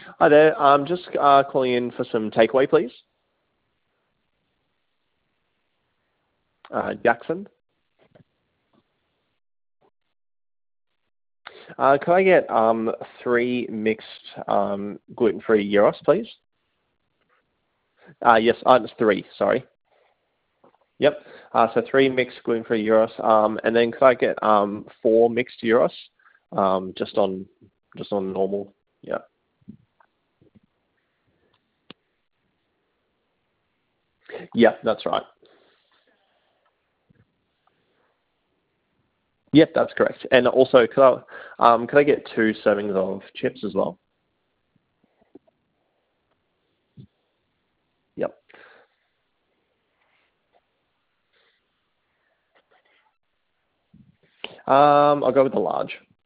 Hi there. I'm just calling in for some takeaway, please. Jackson. Could I get 3 mixed gluten-free gyros, please? Yes, it's 3. Sorry. Yep. So 3 mixed gluten-free gyros, and then could I get 4 mixed gyros, just on normal? Yeah. Yeah, that's right. Yep, that's correct. And also, could I get 2 servings of chips as well? Yep. I'll go with the large.